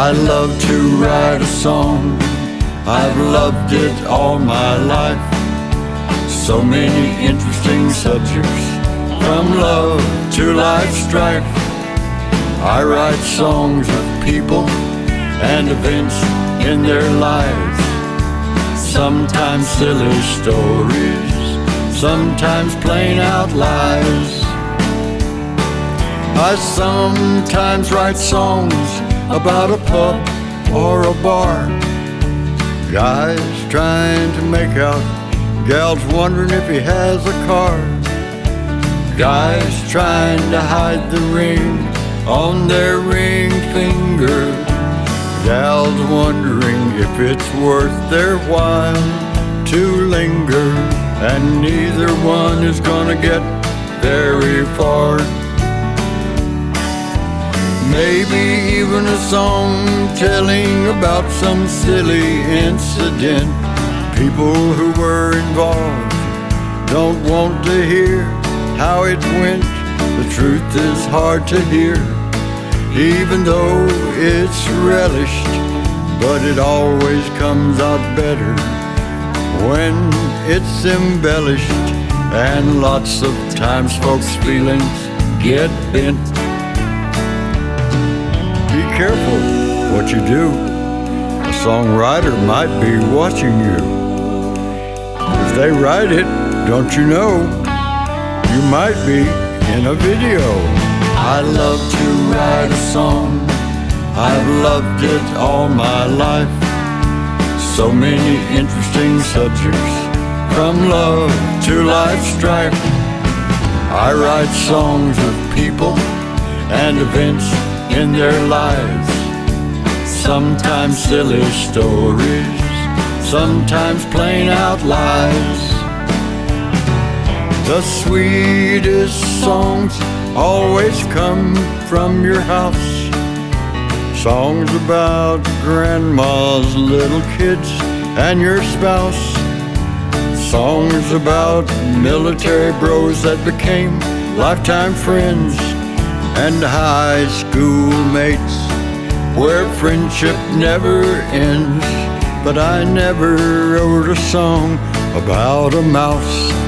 I love to write a song. I've loved it all my life. So many interesting subjects, from love to life strife. I write songs of people and events in their lives. Sometimes silly stories, sometimes plain out lies. I sometimes write songs about a pub or a bar. Guys trying to make out, gals wondering if he has a car. Guys trying to hide the ring on their ring finger. Gals wondering if it's worth their while to linger. And neither one is gonna get very far. Maybe even a song telling about some silly incident. People who were involved don't want to hear how it went. The truth is hard to hear, even though it's relished. But it always comes out better when it's embellished. And lots of times folks' feelings get bent. Be careful what you do. A songwriter might be watching you. If they write it, don't you know, you might be in a video. I love to write a song. I've loved it all my life. So many interesting subjects, from love to life strife. I write songs of people and events in their lives. Sometimes silly stories, sometimes plain out lies. The sweetest songs always come from your house. Songs about grandma's little kids and your spouse. Songs about military bros that became lifetime friends, and high school mates where friendship never ends. But I never wrote a song about a mouse.